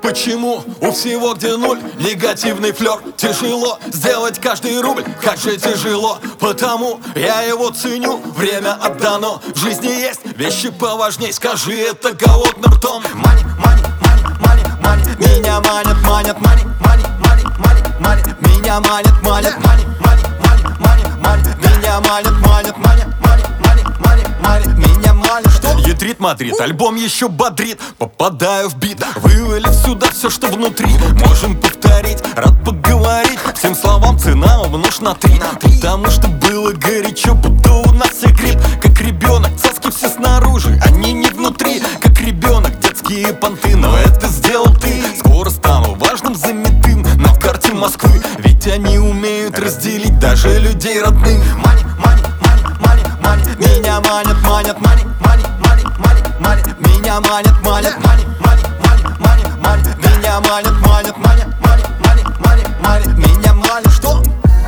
Почему у всего, где нуль, негативный флёр? Тяжело сделать каждый рубль, как же тяжело. Потому я его ценю, время отдано. В жизни есть вещи поважней, скажи это голодным ртом. Money, money, money, money, money. Меня манят, манят, money, money, money, money, money. Меня манят, манят, money, money, money, money, money. Меня манят, манят, манят, money, money, money, money. Меня манят. Что? Ядрит Мадрид, альбом еще бодрит. Попадаю в бит, вывалив сюда все, что внутри. Можем повторить, рад поговорить. Всем словам цена умножь на 3. Потому что было горячо, будто у нас и грипп. Как ребенок, цаски все снаружи, они не внутри. Как ребенок, детские понты, но это сделал ты. Скоро стану важным занятым на карте Москвы. Ведь они умеют разделить даже людей родных. Money, money, money, money, money. Меня манят, манят, money, money, money, money, money. Меня манят, манят, money, money, money, money, money. Меня манят, манят, манят, money, money, money, money. Меня манят, что?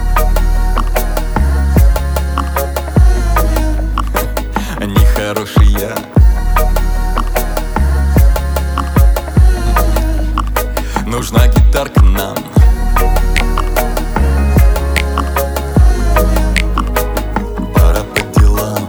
Нехороший я. Нужна гитарка нам. Пора по делам.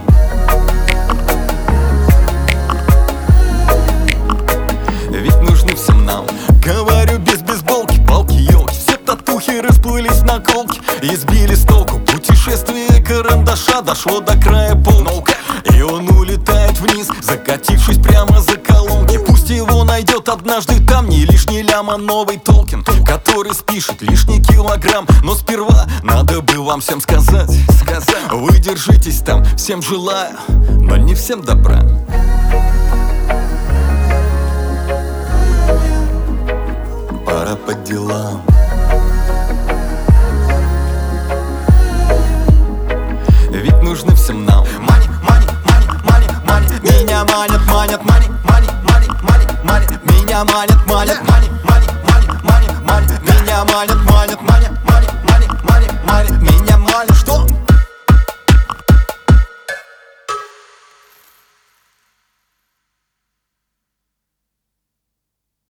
Ведь нужны всем нам. Говорю без бейсболки, палки, елки. Все татухи расплылись на колке и сбили с толку. Путешествие карандаша дошло до края полки. И он улетает вниз, закатившись прямо за колонки. Пусть его найдет однажды там не лишний лям, а новый Толкин, который спишет лишний килограмм. Но сперва надо бы вам всем сказать. Вы держитесь там, всем желаю, но не всем добра. Пора по делам. Ведь нужны всем нам. Money, money, money, money, money. Меня манят, манят, money, money, money, money, money. Меня манят, манят, money, money, money, money, money. Меня манят,